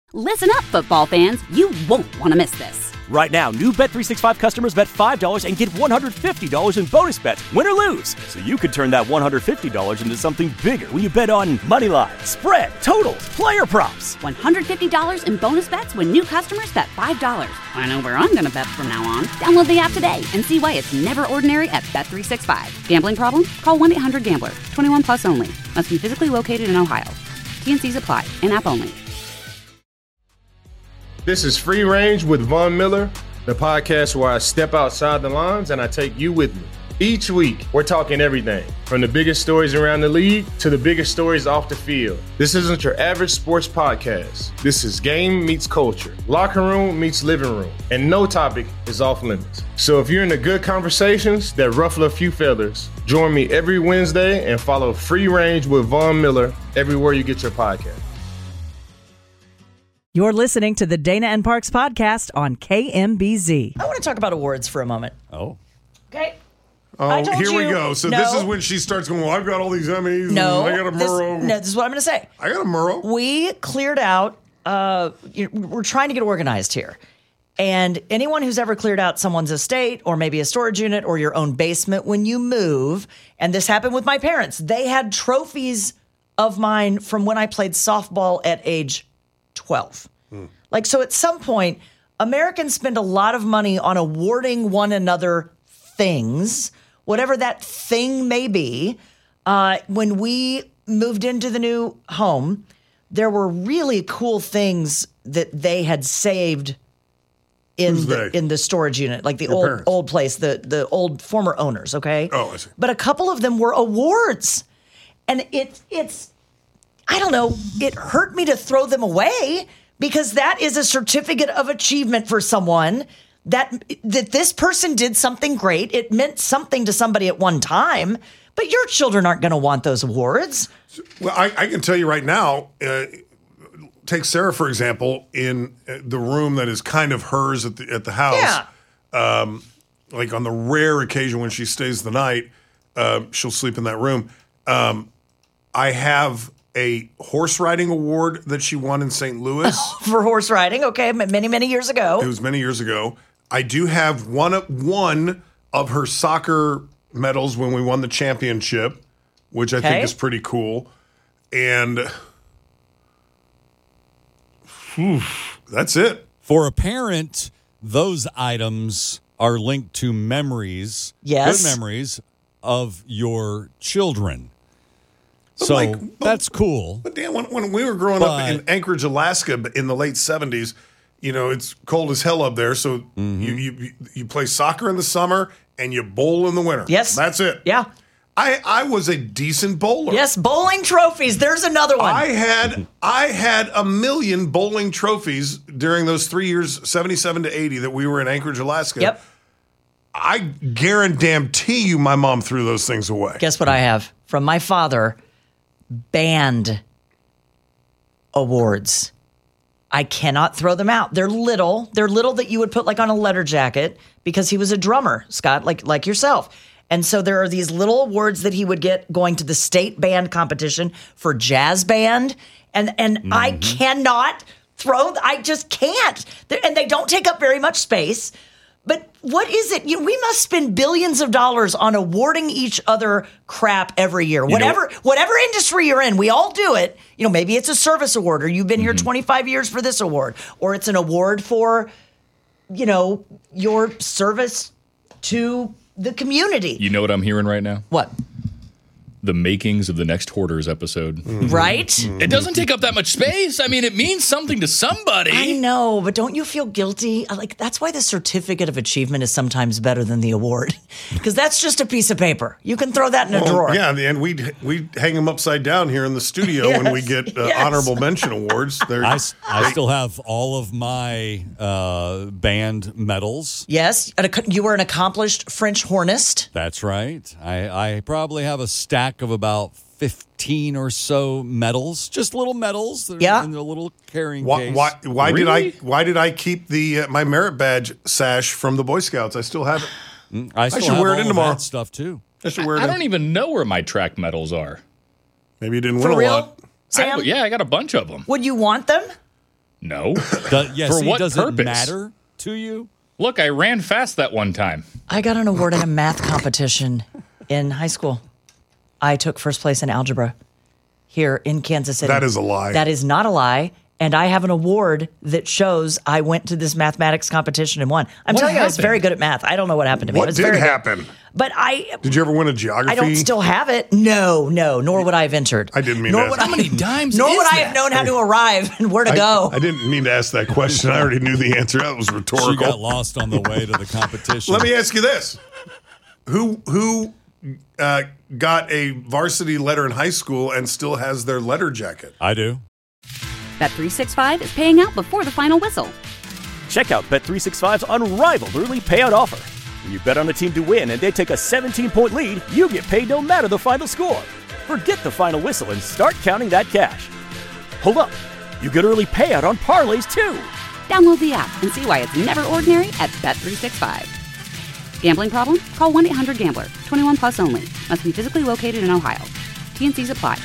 Listen up, football fans. You won't want to miss this. Right now, new Bet365 customers bet $5 and get $150 in bonus bets, win or lose. So you could turn that $150 into something bigger when you bet on money line, spread, totals, player props. $150 in bonus bets when new customers bet $5. I know where I'm going to bet from now on. Download the app today and see why it's never ordinary at Bet365. Gambling problem? Call 1-800-GAMBLER. 21 plus only. Must be physically located in Ohio. T&Cs apply. In-app only. This is Free Range with Von Miller, the podcast where I step outside the lines and I take you with me. Each week, we're talking everything from the biggest stories around the league to the biggest stories off the field. This isn't your average sports podcast. This is game meets culture, locker room meets living room, and no topic is off limits. So if you're into good conversations that ruffle a few feathers, join me every Wednesday and follow Free Range with Von Miller everywhere you get your podcast. You're listening to the Dana and Parks podcast on KMBZ. I want to talk about awards for a moment. Oh. Okay. Oh, here we go. So this is when she starts going, well, I've got all these Emmys. No. I got a Murrow. This is what I'm going to say. I got a Murrow. We cleared out, we're trying to get organized here. And anyone who's ever cleared out someone's estate or maybe a storage unit or your own basement when you move, and this happened with my parents, they had trophies of mine from when I played softball at age 12. Like, so at some point, Americans spend a lot of money on awarding one another things, whatever that thing may be. When we moved into the new home, there were really cool things that they had saved in the storage unit, like the old place, the old former owners, okay? Oh, I see. But a couple of them were awards. And it's I don't know, it hurt me to throw them away because that is a certificate of achievement for someone that this person did something great. It meant something to somebody at one time, but your children aren't going to want those awards. Well, I can tell you right now, take Sarah, for example, in the room that is kind of hers at the house. Yeah. Like on the rare occasion when she stays the night, she'll sleep in that room. I have a horse riding award that she won in St. Louis. For horse riding, okay, many, many years ago. It was many years ago. I do have one of her soccer medals when we won the championship, which I think is pretty cool. And that's it. For a parent, those items are linked to memories, yes, good memories of your children. So that's cool. But Dan, when we were growing up in Anchorage, Alaska in the late 70s, you know, it's cold as hell up there. So you play soccer in the summer and you bowl in the winter. Yes. That's it. Yeah. I was a decent bowler. Yes, bowling trophies. There's another one. I had a million bowling trophies during those 3 years, 77 to 80, that we were in Anchorage, Alaska. Yep. I guarantee you my mom threw those things away. Guess what I have? From my father, band awards. I cannot throw them out. They're little. They're little that you would put like on a letter jacket because he was a drummer, Scott, like yourself. And so there are these little awards that he would get going to the state band competition for jazz band. And I cannot I just can't. And they don't take up very much space. But what is it? We must spend billions of dollars on awarding each other crap every year. Whatever industry you're in, we all do it. You know, maybe it's a service award, or you've been here 25 years for this award, or it's an award for, you know, your service to the community. You know what I'm hearing right now? What? The makings of the next Hoarders episode. Right? It doesn't take up that much space. I mean, it means something to somebody. I know, but don't you feel guilty? Like, that's why the certificate of achievement is sometimes better than the award. Because that's just a piece of paper. You can throw that in a drawer. Yeah, and we hang them upside down here in the studio when we get honorable mention awards. I still have all of my band medals. Yes, you were an accomplished French hornist. That's right. I probably have a stack of about 15 or so medals, just little medals that are in the little carrying case. Why did I keep my merit badge sash from the Boy Scouts? I still have it. I should wear it in tomorrow. That stuff too. I should wear it. I don't even know where my track medals are. Maybe you didn't win a lot. Sam? I got a bunch of them. Would you want them? No. For what does purpose? It matter to you? Look, I ran fast that one time. I got an award in a math competition in high school. I took first place in algebra here in Kansas City. That is a lie. That is not a lie. And I have an award that shows I went to this mathematics competition and won. I'm telling you, I was very good at math. I don't know what happened to me. What did happen? But Did you ever win a geography? I don't still have it. No, nor would I have entered. I didn't mean to ask. How many dimes Nor is would I that? have known how to arrive and where to go. I didn't mean to ask that question. I already knew the answer. That was rhetorical. She got lost on the way to the competition. Let me ask you this: Who got a varsity letter in high school and still has their letter jacket? I do. Bet365 is paying out before the final whistle. Check out Bet365's unrivaled early payout offer. When you bet on a team to win and they take a 17-point lead, you get paid no matter the final score. Forget the final whistle and start counting that cash. Hold up. You get early payout on parlays, too. Download the app and see why it's never ordinary at Bet365. Gambling problem? Call 1-800-GAMBLER. 21 plus only. Must be physically located in Ohio. T&Cs apply.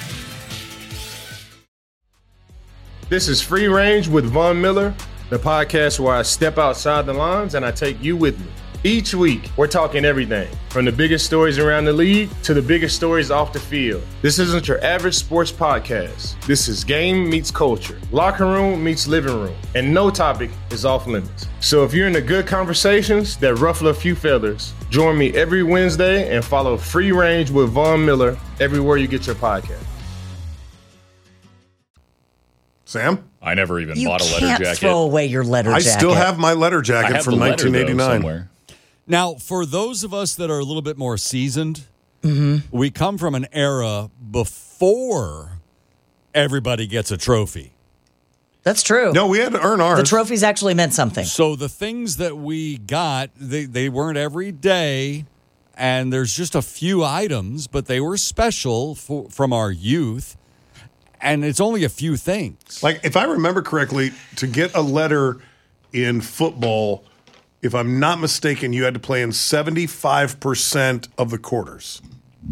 This is Free Range with Von Miller, the podcast where I step outside the lines and I take you with me. Each week, we're talking everything from the biggest stories around the league to the biggest stories off the field. This isn't your average sports podcast. This is game meets culture, locker room meets living room, and no topic is off limits. So if you're into good conversations that ruffle a few feathers, join me every Wednesday and follow Free Range with Von Miller everywhere you get your podcast. Sam? I never even You bought a letter can't jacket. throw away your letter jacket. I still have my letter I jacket have from the letter, though, 1989. somewhere. Now, for those of us that are a little bit more seasoned, we come from an era before everybody gets a trophy. That's true. No, we had to earn ours. The trophies actually meant something. So the things that we got, they weren't every day, and there's just a few items, but they were special from our youth, and it's only a few things. Like, if I remember correctly, to get a letter in football, if I'm not mistaken, you had to play in 75% of the quarters.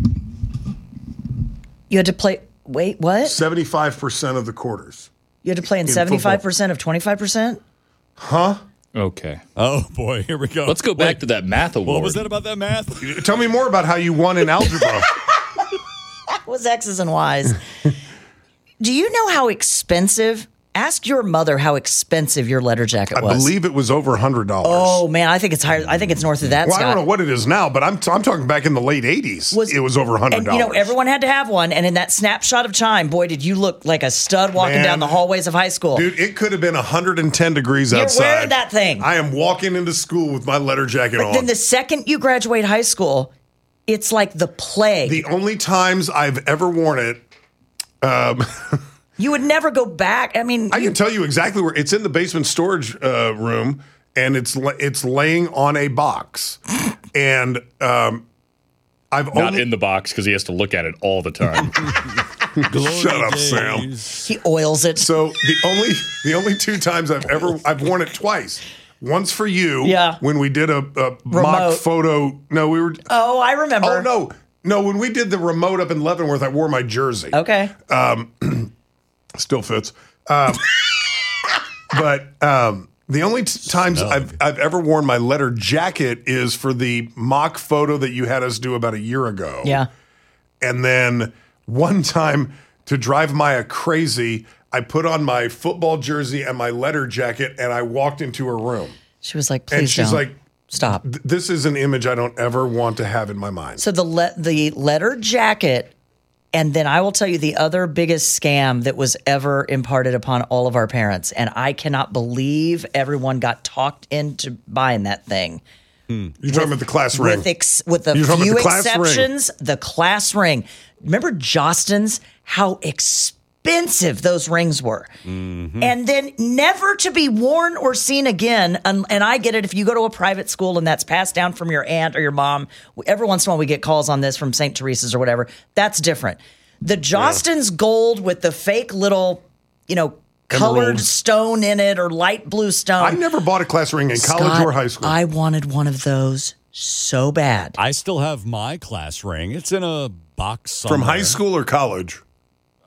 You had to play. Wait, what? 75% of the quarters. You had to play in 75% of 25%? Huh? Okay. Oh, boy, here we go. Let's go back to that math award. What was that about that math? Tell me more about how you won in algebra. That was X's and Y's. Do you know how expensive? Ask your mother how expensive your letter jacket was. I believe it was over $100. Oh, man, I think it's higher. I think it's north of that, Well, Scott. I don't know what it is now, but I'm talking back in the late 80s. It was over $100. And, you know, everyone had to have one. And in that snapshot of time, boy, did you look like a stud walking down the hallways of high school. Dude, it could have been 110 degrees outside. You're wearing that thing. I am walking into school with my letter jacket on. But then the second you graduate high school, it's like the plague. The only times I've ever worn it, you would never go back. I mean, I can tell you exactly where it's in the basement storage room, and it's laying on a box. And I've not in the box because he has to look at it all the time. Shut up, Sam. He oils it. So the only two times I've worn it twice. Once for you, when we did a mock photo. No, we were. Oh, I remember. Oh no, when we did the remote up in Leavenworth, I wore my jersey. Okay. Still fits. But the only times I've ever worn my letter jacket is for the mock photo that you had us do about a year ago. Yeah. And then one time, to drive Maya crazy, I put on my football jersey and my letter jacket, and I walked into her room. She was like, please and she's don't. like, stop. This is an image I don't ever want to have in my mind. So the letter jacket, and then I will tell you the other biggest scam that was ever imparted upon all of our parents, and I cannot believe everyone got talked into buying that thing. You're talking about the class ring. With a few exceptions, the class ring. Remember Jostens, how expensive those rings were. Mm-hmm. And then never to be worn or seen again. And I get it if you go to a private school and that's passed down from your aunt or your mom. Every once in a while we get calls on this from St. Teresa's or whatever. That's different. The Jostens gold with the fake little, colored Emerald stone in it or light blue stone. I never bought a class ring in college or high school. I wanted one of those so bad. I still have my class ring. It's in a box somewhere. From high school or college?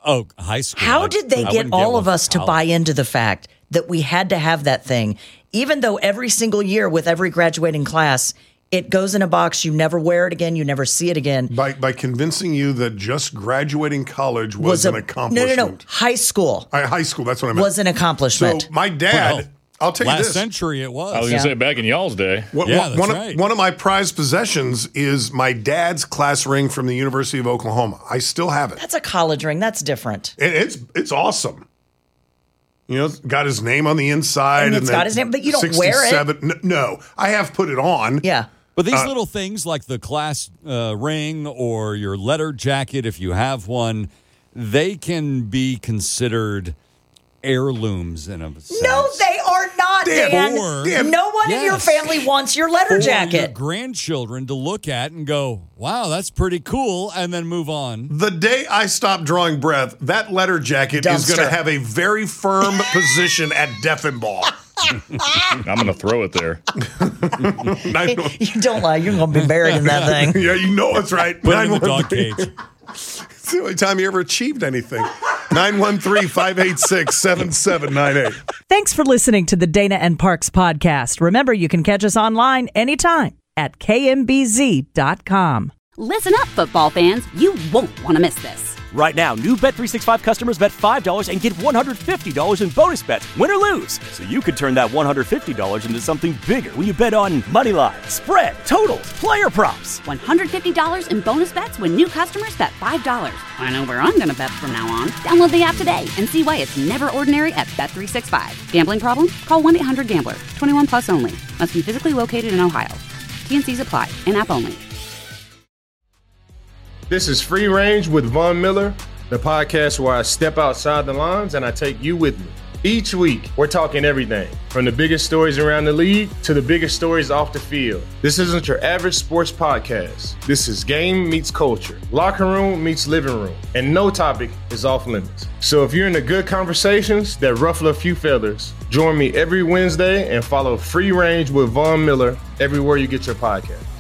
Oh, high school. How did they I get wouldn't all one of us to for buy college. into the fact that we had to have that thing, even though every single year with every graduating class, it goes in a box, you never wear it again, you never see it again. By convincing you that just graduating college was an accomplishment. No. High school High school, that's what I meant. was an accomplishment. So my dad, Well, I'll tell you Last this. century it was. I was going to say back in y'all's day. One of my prized possessions is my dad's class ring from the University of Oklahoma. I still have it. That's a college ring. That's different. It's awesome. You know, it's got his name on the inside. And it's got his name, but you don't wear it. No, I have put it on. Yeah. But these little things like the class ring or your letter jacket, if you have one, they can be considered heirlooms in a sense. No, they are not, Dan. Or- no one in your Yes. family wants your letter For your jacket. grandchildren to look at and go, wow, that's pretty cool, and then move on. The day I stop drawing breath, that letter jacket is going Dumpster. to have a very firm position at Deaf and Ball. I'm going to throw it there. You don't lie. You're going to be buried in that thing. Yeah, you know it's right. Put it in the dog cage. It's the only time you ever achieved anything. 913-586-7798. Thanks for listening to the Dana and Parks podcast. Remember, you can catch us online anytime at kmbz.com. Listen up, football fans. You won't want to miss this. Right now, new Bet365 customers bet $5 and get $150 in bonus bets, win or lose. So you could turn that $150 into something bigger when you bet on money line, spread, totals, player props. $150 in bonus bets when new customers bet $5. I know where I'm going to bet from now on. Download the app today and see why it's never ordinary at Bet365. Gambling problem? Call 1-800-GAMBLER. 21 plus only. Must be physically located in Ohio. T&Cs apply. In-app only. This is Free Range with Von Miller, the podcast where I step outside the lines and I take you with me. Each week, we're talking everything from the biggest stories around the league to the biggest stories off the field. This isn't your average sports podcast. This is game meets culture, locker room meets living room, and no topic is off limits. So if you're into good conversations that ruffle a few feathers, join me every Wednesday and follow Free Range with Von Miller everywhere you get your podcast.